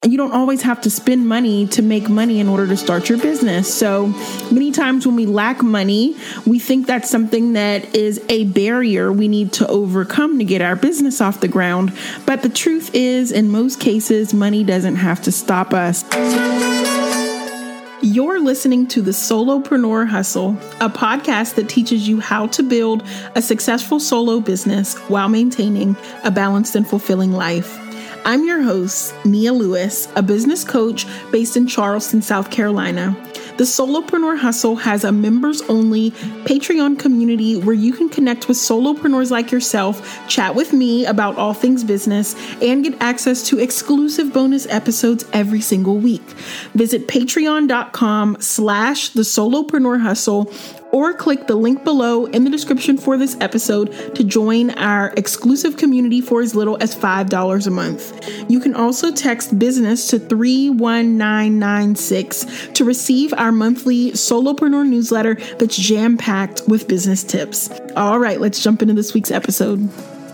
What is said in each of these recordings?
you don't always have to spend money to make money in order to start your business. So many times when we lack money, we think that's something that is a barrier we need to overcome to get our business off the ground. But the truth is, in most cases, money doesn't have to stop us. You're listening to the Solopreneur Hustle, a podcast that teaches you how to build a successful solo business while maintaining a balanced and fulfilling life. I'm your host, Nia Lewis, a business coach based in Charleston, South Carolina. The Solopreneur Hustle has a members-only Patreon community where you can connect with solopreneurs like yourself, chat with me about all things business, and get access to exclusive bonus episodes every single week. Visit patreon.com/the Solopreneur Hustle or click the link below in the description for this episode to join our exclusive community for as little as $5 a month. You can also text business to 31996 to receive our monthly Solopreneur newsletter that's jam-packed with business tips. All right, let's jump into this week's episode.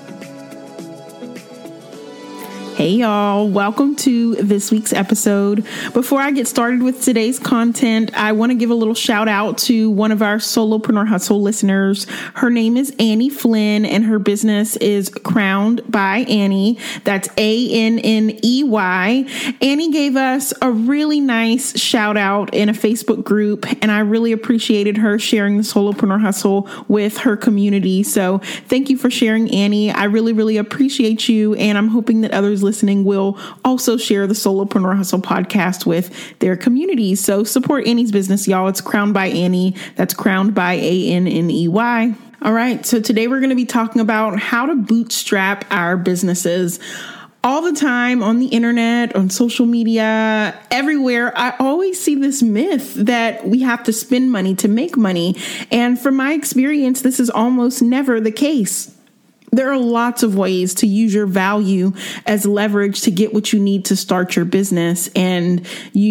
Hey y'all, welcome to this week's episode. Before I get started with today's content, I want to give a little shout out to one of our Solopreneur Hustle listeners. Her name is Annie Flynn and her business is Crowned by Annie. That's ANNEY. Annie gave us a really nice shout out in a Facebook group, and I really appreciated her sharing the Solopreneur Hustle with her community. So thank you for sharing, Annie. I really, really appreciate you, and I'm hoping that others listening will also share the Solopreneur Hustle podcast with their communities. So support Annie's business, y'all. It's Crowned by Annie. That's Crowned by ANNEY. All right. So today we're going to be talking about how to bootstrap our businesses. All the time on the internet, on social media, everywhere, I always see this myth that we have to spend money to make money. And from my experience, this is almost never the case. There are lots of ways to use your value as leverage to get what you need to start your business. And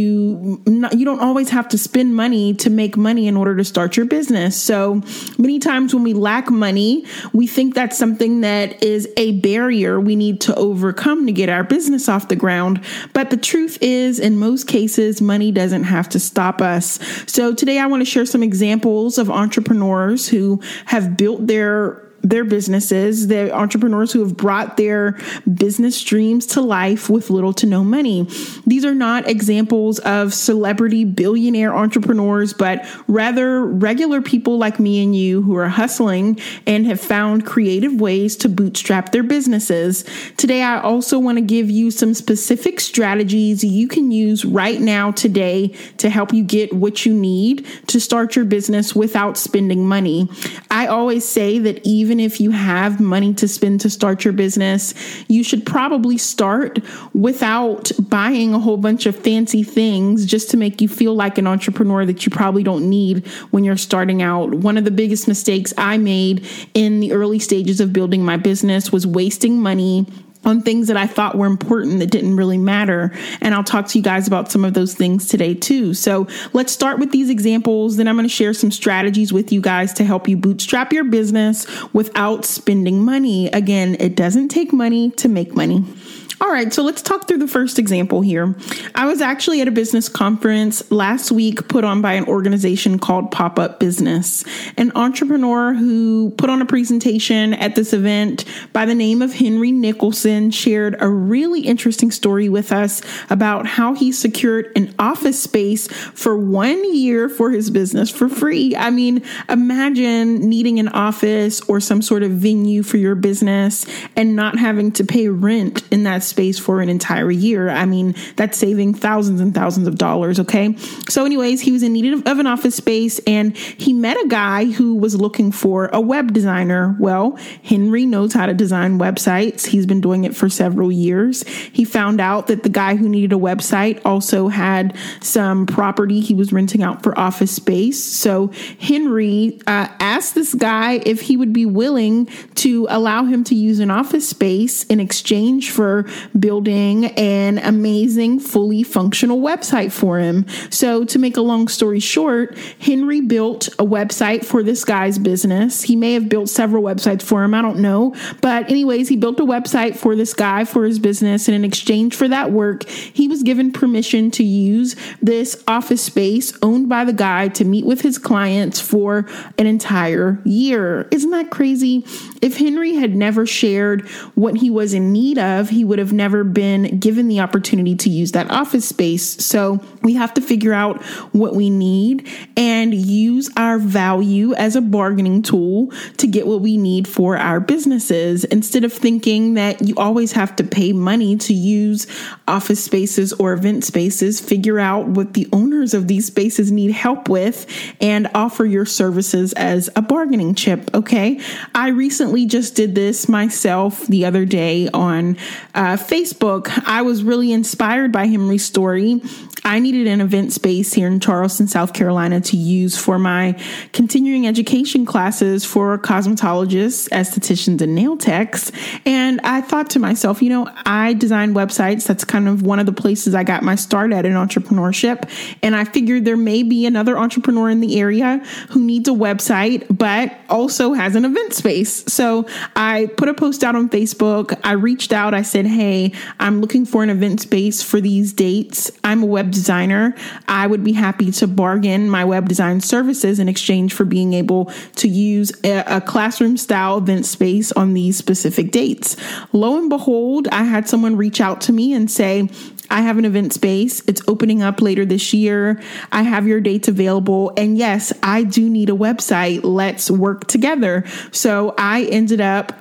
you don't always have to spend money to make money in order to start your business. So many times when we lack money, we think that's something that is a barrier we need to overcome to get our business off the ground. But the truth is, in most cases, money doesn't have to stop us. So today I want to share some examples of entrepreneurs who have built their businesses, the entrepreneurs who have brought their business dreams to life with little to no money. These are not examples of celebrity billionaire entrepreneurs, but rather regular people like me and you who are hustling and have found creative ways to bootstrap their businesses. Today, I also want to give you some specific strategies you can use right now today to help you get what you need to start your business without spending money. I always say that even if you have money to spend to start your business, you should probably start without buying a whole bunch of fancy things just to make you feel like an entrepreneur that you probably don't need when you're starting out. One of the biggest mistakes I made in the early stages of building my business was wasting money on things that I thought were important that didn't really matter. And I'll talk to you guys about some of those things today too. So let's start with these examples. Then I'm going to share some strategies with you guys to help you bootstrap your business without spending money. Again, it doesn't take money to make money. All right, so let's talk through the first example here. I was actually at a business conference last week put on by an organization called Pop-Up Business. An entrepreneur who put on a presentation at this event by the name of Henry Nicholson shared a really interesting story with us about how he secured an office space for 1 year for his business for free. I mean, imagine needing an office or some sort of venue for your business and not having to pay rent in that space for an entire year. I mean, that's saving thousands and thousands of dollars. Okay. So anyways, he was in need of an office space and he met a guy who was looking for a web designer. Well, Henry knows how to design websites. He's been doing it for several years. He found out that the guy who needed a website also had some property he was renting out for office space. So Henry asked this guy if he would be willing to allow him to use an office space in exchange for building an amazing, fully functional website for him. So to make a long story short, Henry built a website for this guy's business. He may have built several websites for him. I don't know. But anyways, he built a website for this guy for his business. And in exchange for that work, he was given permission to use this office space owned by the guy to meet with his clients for an entire year. Isn't that crazy? If Henry had never shared what he was in need of, he would have never been given the opportunity to use that office space. So we have to figure out what we need and use our value as a bargaining tool to get what we need for our businesses, instead of thinking that you always have to pay money to use office spaces or event spaces. Figure out what the owners of these spaces need help with and offer your services as a bargaining chip. Okay. I recently just did this myself the other day on Facebook. I was really inspired by Henry's story. I needed an event space here in Charleston, South Carolina to use for my continuing education classes for cosmetologists, estheticians, and nail techs. And I thought to myself, I design websites. That's kind of one of the places I got my start at in entrepreneurship. And I figured there may be another entrepreneur in the area who needs a website, but also has an event space. So I put a post out on Facebook. I reached out. I said, hey, I'm looking for an event space for these dates. I'm a web designer. I would be happy to bargain my web design services in exchange for being able to use a classroom style event space on these specific dates. Lo and behold, I had someone reach out to me and say, I have an event space. It's opening up later this year. I have your dates available. And yes, I do need a website. Let's work together. So I ended up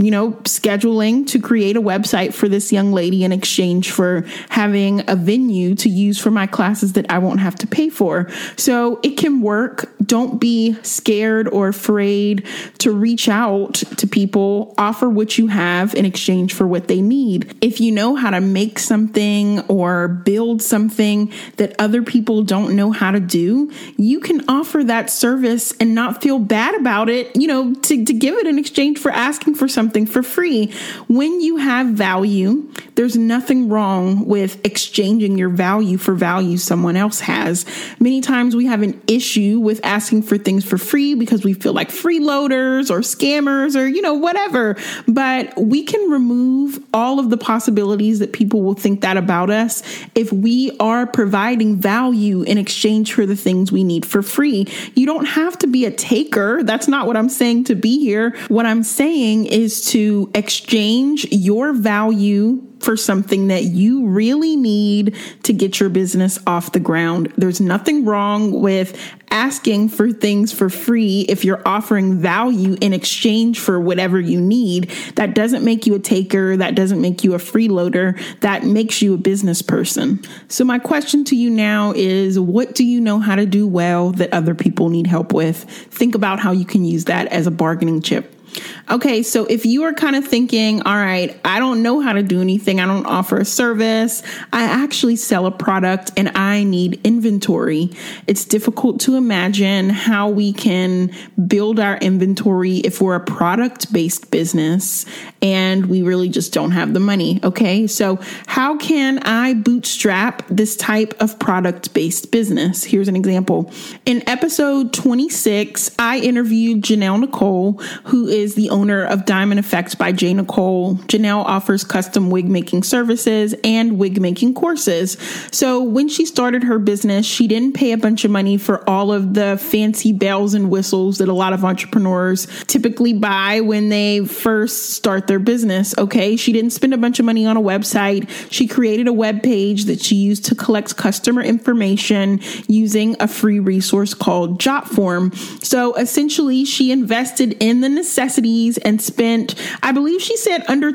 scheduling to create a website for this young lady in exchange for having a venue to use for my classes that I won't have to pay for. So it can work. Don't be scared or afraid to reach out to people. Offer what you have in exchange for what they need. If you know how to make something or build something that other people don't know how to do, you can offer that service and not feel bad about it, to give it in exchange for asking for something for free. When you have value, there's nothing wrong with exchanging your value for value someone else has. Many times we have an issue with asking for things for free because we feel like freeloaders or scammers or, whatever. But we can remove all of the possibilities that people will think that about us if we are providing value in exchange for the things we need for free. You don't have to be a taker. That's not what I'm saying to be here. What I'm saying is to exchange your value for something that you really need to get your business off the ground. There's nothing wrong with asking for things for free if you're offering value in exchange for whatever you need. That doesn't make you a taker. That doesn't make you a freeloader. That makes you a business person. So my question to you now is, what do you know how to do well that other people need help with? Think about how you can use that as a bargaining chip. Okay, so if you are kind of thinking, all right, I don't know how to do anything. I don't offer a service. I actually sell a product and I need inventory. It's difficult to imagine how we can build our inventory if we're a product-based business and we really just don't have the money. Okay, so how can I bootstrap this type of product-based business? Here's an example. In episode 26, I interviewed Janelle Nicole, who is the owner of Diamond Effects by J. Nicole. Janelle offers custom wig making services and wig making courses. So when she started her business, she didn't pay a bunch of money for all of the fancy bells and whistles that a lot of entrepreneurs typically buy when they first start their business. Okay. She didn't spend a bunch of money on a website. She created a web page that she used to collect customer information using a free resource called Jotform. So essentially she invested in the necessities and spent, I believe she said, under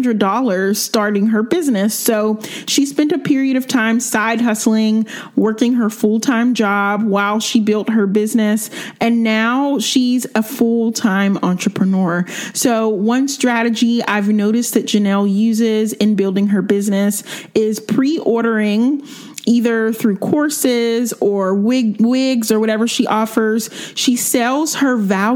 $300 starting her business. So she spent a period of time side hustling, working her full-time job while she built her business. And now she's a full-time entrepreneur. So one strategy I've noticed that Janelle uses in building her business is pre-ordering either through courses or wigs or whatever she offers. She sells her value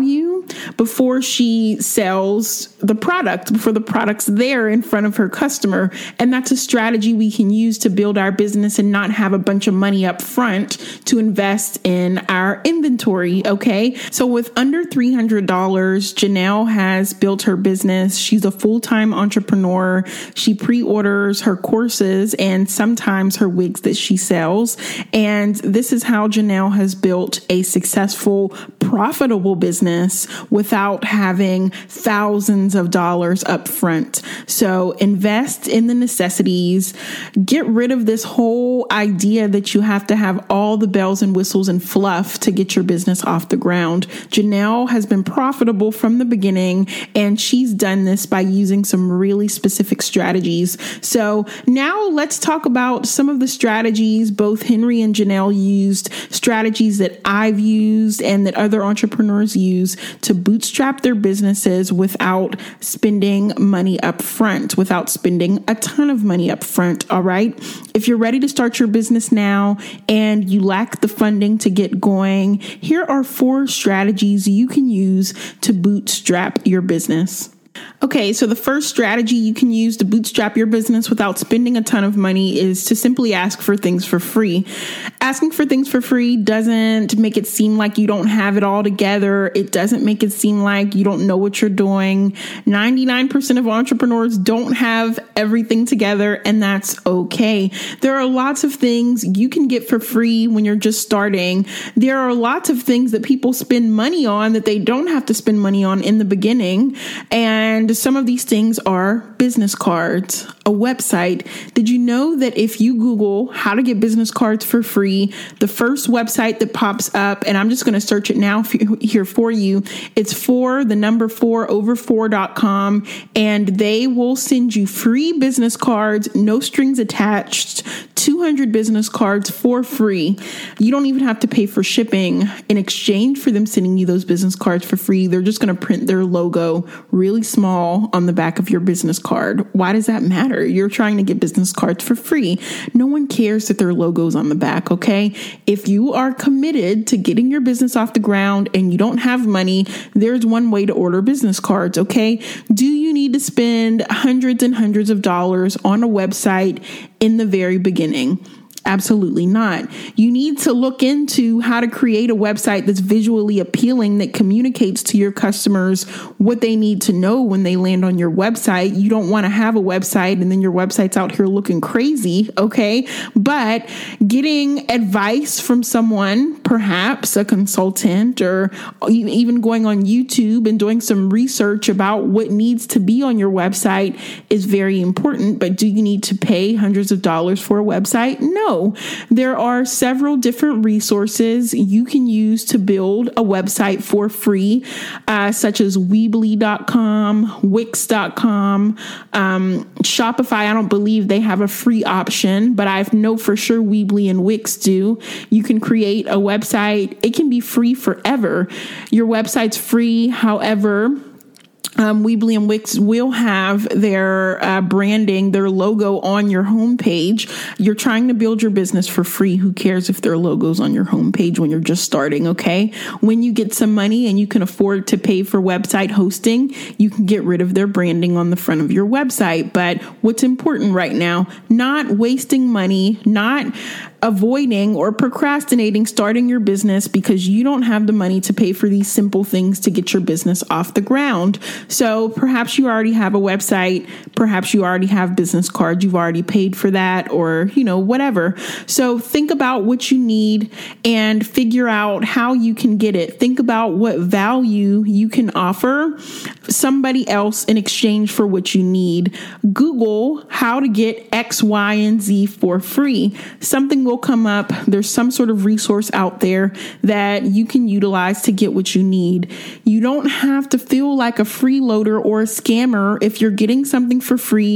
value before she sells the product, before the product's there in front of her customer. And that's a strategy we can use to build our business and not have a bunch of money up front to invest in our inventory. Okay. So with under $300, Janelle has built her business. She's a full-time entrepreneur. She pre-orders her courses and sometimes her wigs that she sells. And this is how Janelle has built a successful, profitable business without having thousands of dollars up front. So invest in the necessities. Get rid of this whole idea that you have to have all the bells and whistles and fluff to get your business off the ground. Janelle has been profitable from the beginning, and she's done this by using some really specific strategies. So now let's talk about some of the strategies both Henry and Janelle used, strategies that I've used and that other entrepreneurs use to bootstrap their businesses without spending money up front, without spending a ton of money up front. All right. If you're ready to start your business now and you lack the funding to get going, here are 4 strategies you can use to bootstrap your business. Okay, so the first strategy you can use to bootstrap your business without spending a ton of money is to simply ask for things for free. Asking for things for free doesn't make it seem like you don't have it all together. It doesn't make it seem like you don't know what you're doing. 99% of entrepreneurs don't have everything together, and that's okay. There are lots of things you can get for free when you're just starting. There are lots of things that people spend money on that they don't have to spend money on in the beginning. And some of these things are business cards, a website. Did you know that if you Google how to get business cards for free, the first website that pops up, and I'm just going to search it now here for you, it's 4over4.com, and they will send you free business cards, no strings attached, 200 business cards for free. You don't even have to pay for shipping. In exchange for them sending you those business cards for free, they're just going to print their logo really small on the back of your business card. Why does that matter? You're trying to get business cards for free. No one cares that their logo's on the back, okay? If you are committed to getting your business off the ground and you don't have money, there's one way to order business cards, okay? Do you need to spend hundreds and hundreds of dollars on a website in the very beginning? Absolutely not. You need to look into how to create a website that's visually appealing, that communicates to your customers what they need to know when they land on your website. You don't want to have a website and then your website's out here looking crazy, okay? But getting advice from someone, perhaps a consultant, or even going on YouTube and doing some research about what needs to be on your website is very important. But do you need to pay hundreds of dollars for a website? No. There are several different resources you can use to build a website for free, such as Weebly.com, Wix.com, Shopify. I don't believe they have a free option, but I know for sure Weebly and Wix do. You can create a website. It can be free forever. Your website's free. However, Weebly and Wix will have their branding, their logo on your homepage. You're trying to build your business for free. Who cares if their logo's on your homepage when you're just starting, okay? When you get some money and you can afford to pay for website hosting, you can get rid of their branding on the front of your website. But what's important right now, not wasting money, not avoiding or procrastinating starting your business because you don't have the money to pay for these simple things to get your business off the ground. So perhaps you already have a website, perhaps you already have business cards, you've already paid for that, or, whatever. So think about what you need and figure out how you can get it. Think about what value you can offer somebody else in exchange for what you need. Google how to get X, Y, and Z for free. Something will come up. There's some sort of resource out there that you can utilize to get what you need. You don't have to feel like a freeloader or a scammer if you're getting something for free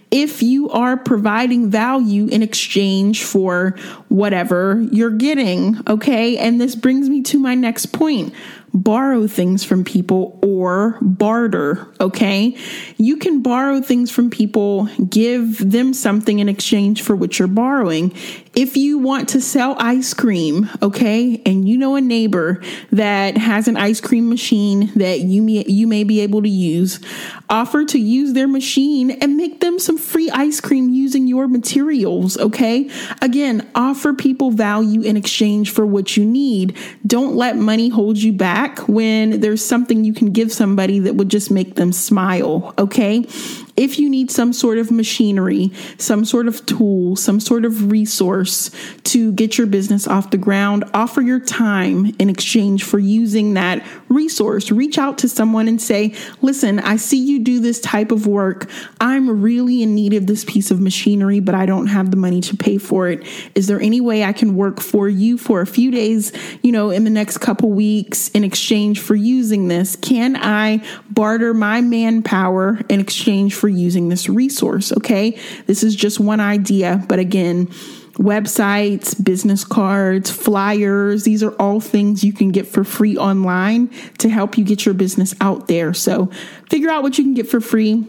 if you are providing value in exchange for whatever you're getting. Okay. And this brings me to my next point. Borrow things from people or barter. Okay. You can borrow things from people, give them something in exchange for what you're borrowing. If you want to sell ice cream, okay, and you know a neighbor that has an ice cream machine that you may be able to use, offer to use their machine and make them some free ice cream using your materials, okay? Again, offer people value in exchange for what you need. Don't let money hold you back when there's something you can give somebody that would just make them smile, okay? If you need some sort of machinery, some sort of tool, some sort of resource to get your business off the ground, offer your time in exchange for using that resource. Reach out to someone and say, listen, I see you do this type of work. I'm really in need of this piece of machinery, but I don't have the money to pay for it. Is there any way I can work for you for a few days, in the next couple weeks in exchange for using this? Can I barter my manpower in exchange for using this resource? Okay. This is just one idea, but again, websites, business cards, flyers, these are all things you can get for free online to help you get your business out there. So figure out what you can get for free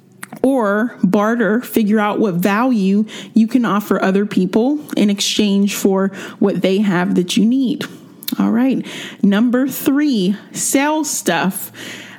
or barter, figure out what value you can offer other people in exchange for what they have that you need. All right. Number 3, sell stuff.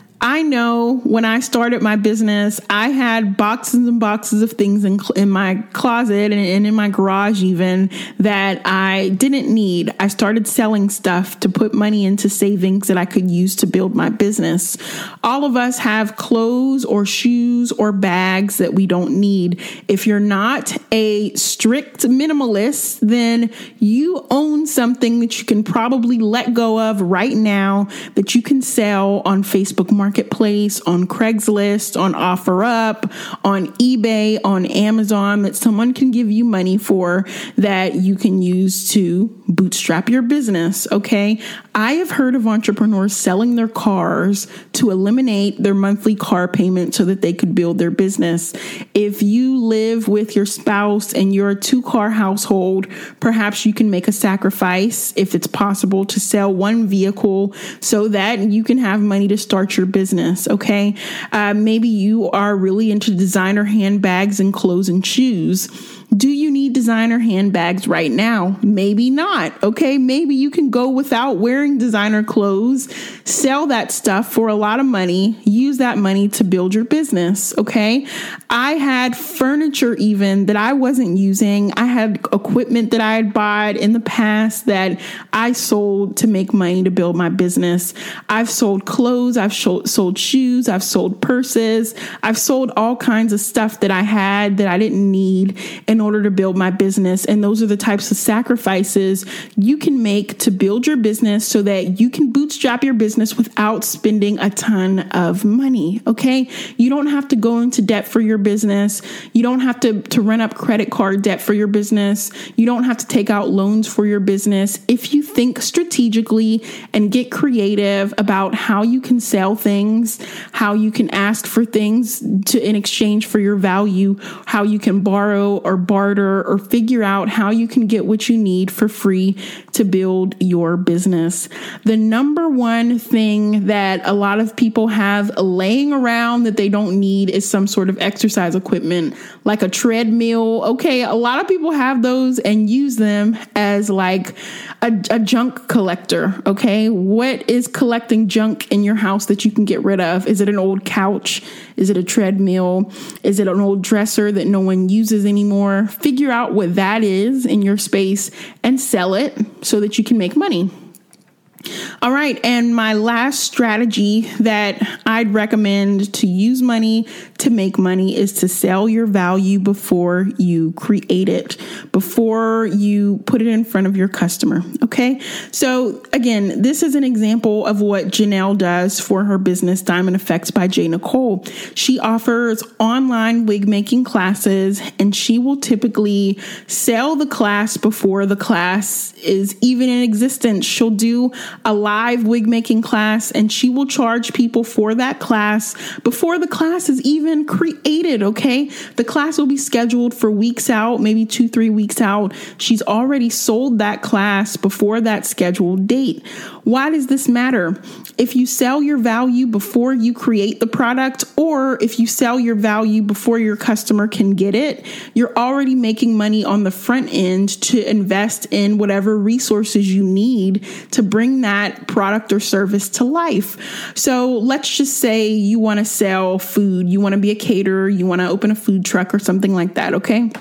I know when I started my business, I had boxes and boxes of things in my closet and in my garage even that I didn't need. I started selling stuff to put money into savings that I could use to build my business. All of us have clothes or shoes or bags that we don't need. If you're not a strict minimalist, then you own something that you can probably let go of right now that you can sell on Facebook Marketplace, on Craigslist, on OfferUp, on eBay, on Amazon, that someone can give you money for that you can use to bootstrap your business. Okay. I have heard of entrepreneurs selling their cars to eliminate their monthly car payment so that they could build their business. If you live with your spouse and you're a 2-car household, perhaps you can make a sacrifice, if it's possible, to sell one vehicle so that you can have money to start your business. Okay. Maybe you are really into designer handbags and clothes and shoes. Do you need designer handbags right now? Maybe not. Okay. Maybe you can go without wearing designer clothes, sell that stuff for a lot of money, use that money to build your business. Okay. I had furniture even that I wasn't using. I had equipment that I had bought in the past that I sold to make money to build my business. I've sold clothes. I've sold shoes. I've sold purses. I've sold all kinds of stuff that I had that I didn't need in order to build my business. And those are the types of sacrifices you can make to build your business so that you can bootstrap your business without spending a ton of money. Okay. You don't have to go into debt for your business. You don't have to run up credit card debt for your business. You don't have to take out loans for your business. If you think strategically and get creative about how you can sell things, how you can ask for things in exchange for your value, how you can borrow or barter or figure out how you can get what you need for free to build your business. The number one thing that a lot of people have laying around that they don't need is some sort of exercise equipment, like a treadmill. Okay, a lot of people have those and use them as like a junk collector. Okay, what is collecting junk in your house that you can get rid of? Is it an old couch? Is it a treadmill? Is it an old dresser that no one uses anymore? Figure out what that is in your space and sell it so that you can make money. All right. And my last strategy that I'd recommend to use money to make money is to sell your value before you create it, before you put it in front of your customer. Okay. So again, this is an example of what Janelle does for her business, Diamond Effects by J. Nicole. She offers online wig making classes, and she will typically sell the class before the class is even in existence. She'll do a live wig making class, and she will charge people for that class before the class is even created, okay? The class will be scheduled for weeks out, maybe 2-3 weeks out. She's already sold that class before that scheduled date. Why does this matter? If you sell your value before you create the product, or if you sell your value before your customer can get it, you're already making money on the front end to invest in whatever resources you need to bring that product or service to life. So let's just say you want to sell food, you want to be a caterer, you want to open a food truck or something like that, okay?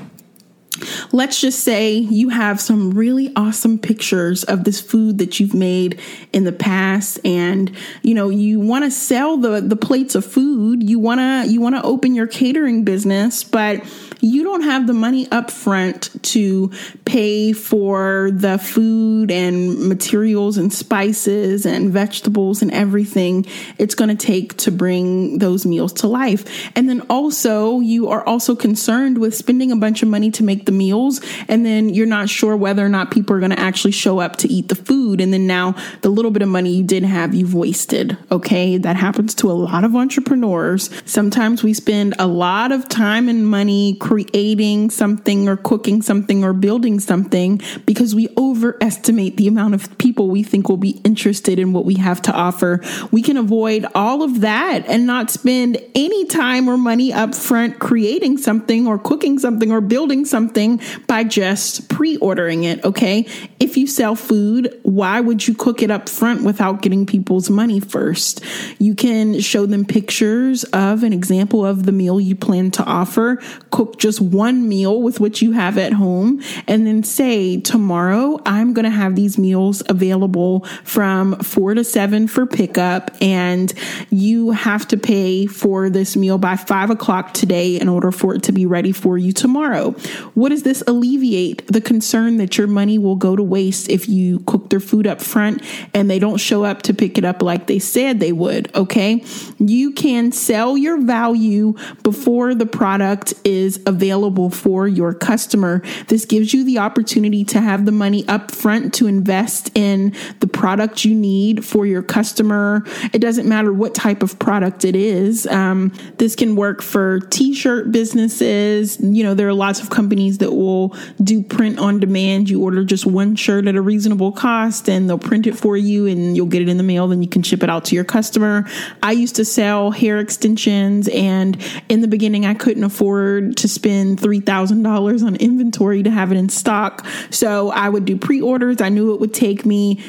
Let's just say you have some really awesome pictures of this food that you've made in the past, and you want to sell the plates of food. You want to open your catering business, but you don't have the money up front to pay for the food and materials and spices and vegetables and everything it's going to take to bring those meals to life. And then also, you are also concerned with spending a bunch of money to make the meals, and then you're not sure whether or not people are going to actually show up to eat the food. And then now the little bit of money you did have, you've wasted. Okay. That happens to a lot of entrepreneurs. Sometimes we spend a lot of time and money creating something or cooking something or building something because we overestimate the amount of people we think will be interested in what we have to offer. We can avoid all of that and not spend any time or money up front creating something or cooking something or building something by just pre-ordering it, okay? If you sell food, why would you cook it up front without getting people's money first? You can show them pictures of an example of the meal you plan to offer, cook just one meal with what you have at home, and then say, tomorrow I'm going to have these meals available from 4 to 7 for pickup, and you have to pay for this meal by 5 o'clock today in order for it to be ready for you tomorrow. What does this alleviate? The concern that your money will go to waste if you cook their food up front and they don't show up to pick it up like they said they would, okay? You can sell your value before the product is available for your customer. This gives you the opportunity to have the money up front to invest in the product you need for your customer. It doesn't matter what type of product it is. This can work for t-shirt businesses. There are lots of companies that will do print on demand. You order just one shirt at a reasonable cost and they'll print it for you and you'll get it in the mail. Then you can ship it out to your customer. I used to sell hair extensions, and in the beginning I couldn't afford to spend $3,000 on inventory to have it in stock. So I would do pre-orders. I knew it would take me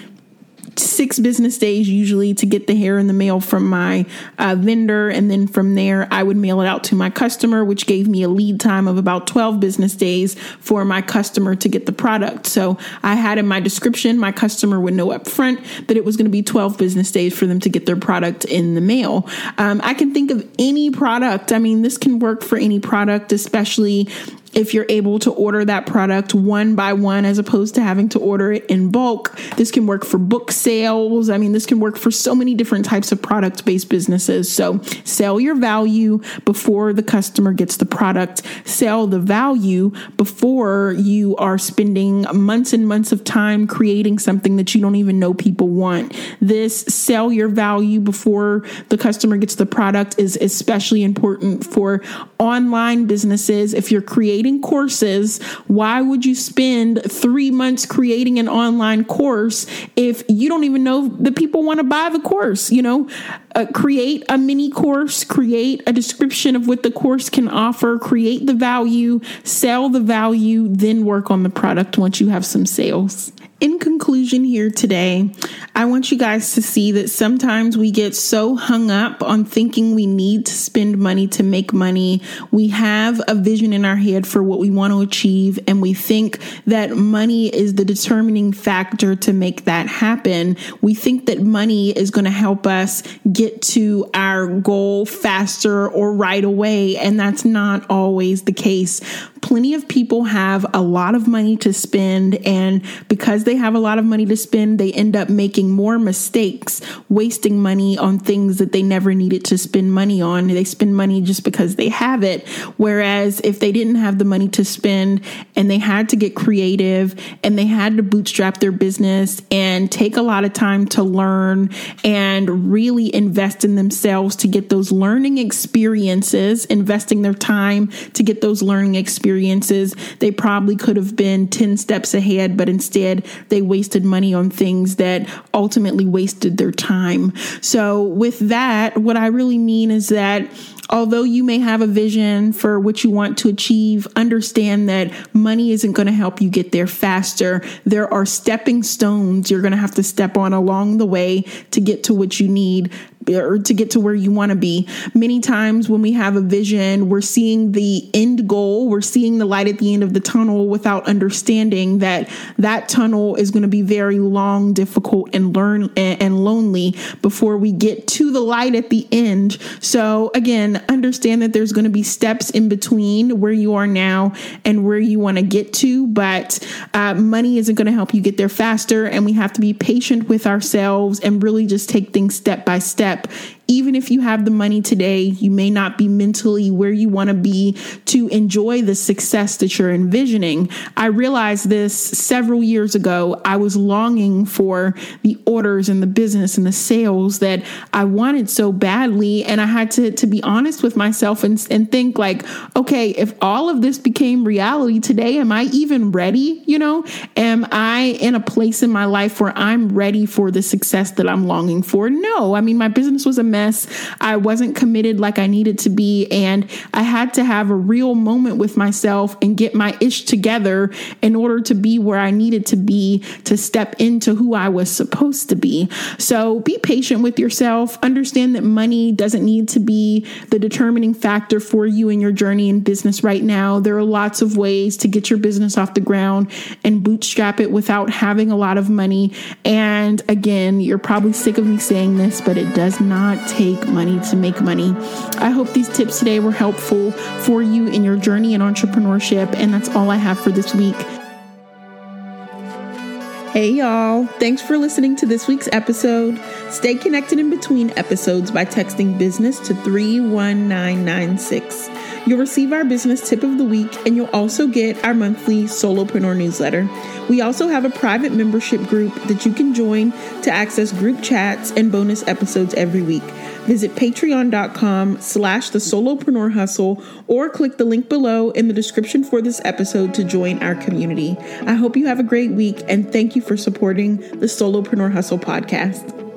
6 business days usually to get the hair in the mail from my vendor. And then from there, I would mail it out to my customer, which gave me a lead time of about 12 business days for my customer to get the product. So I had in my description, my customer would know up front that it was going to be 12 business days for them to get their product in the mail. I can think of any product. I mean, this can work for any product, especially if you're able to order that product one by one as opposed to having to order it in bulk. This can work for book sales. I mean, this can work for so many different types of product-based businesses. So sell your value before the customer gets the product. Sell the value before you are spending months and months of time creating something that you don't even know people want. This sell your value before the customer gets the product is especially important for online businesses. If you're creating courses, why would you spend 3 months creating an online course if you don't even know that people want to buy the course? Create a mini course, create a description of what the course can offer, create the value, sell the value, then work on the product once you have some sales. In conclusion here today, I want you guys to see that sometimes we get so hung up on thinking we need to spend money to make money. We have a vision in our head for what we want to achieve, and we think that money is the determining factor to make that happen. We think that money is going to help us get to our goal faster or right away, and that's not always the case. Plenty of people have a lot of money to spend, and because they have a lot of money to spend, they end up making more mistakes, wasting money on things that they never needed to spend money on. They spend money just because they have it. Whereas if they didn't have have the money to spend, and they had to get creative, and they had to bootstrap their business and take a lot of time to learn and really invest in themselves to get those learning experiences, investing their time to get those learning experiences. They probably could have been 10 steps ahead, but instead they wasted money on things that ultimately wasted their time. So with that, what I really mean is that although you may have a vision for what you want to achieve, understand that money isn't going to help you get there faster. There are stepping stones you're going to have to step on along the way to get to what you need, or to get to where you want to be. Many times when we have a vision, we're seeing the end goal, we're seeing the light at the end of the tunnel without understanding that that tunnel is going to be very long, difficult, and lonely before we get to the light at the end. So again, understand that there's going to be steps in between where you are now and where you want to get to, but money isn't going to help you get there faster, and we have to be patient with ourselves and really just take things step by step. Even if you have the money today, you may not be mentally where you want to be to enjoy the success that you're envisioning. I realized this several years ago. I was longing for the orders and the business and the sales that I wanted so badly. And I had to be honest with myself and think like, okay, if all of this became reality today, am I even ready? Am I in a place in my life where I'm ready for the success that I'm longing for? No. I mean, my business was a mess. I wasn't committed like I needed to be. And I had to have a real moment with myself and get my ish together in order to be where I needed to be to step into who I was supposed to be. So be patient with yourself. Understand that money doesn't need to be the determining factor for you in your journey in business right now. There are lots of ways to get your business off the ground and bootstrap it without having a lot of money. And again, you're probably sick of me saying this, but it does not take money to make money. I hope these tips today were helpful for you in your journey in entrepreneurship. And that's all I have for this week. Hey y'all, thanks for listening to this week's episode. Stay connected in between episodes by texting business to 31996. You'll receive our business tip of the week, and you'll also get our monthly Solopreneur newsletter. We also have a private membership group that you can join to access group chats and bonus episodes every week. Visit patreon.com/the Solopreneur Hustle or click the link below in the description for this episode to join our community. I hope you have a great week, and thank you for supporting the Solopreneur Hustle podcast.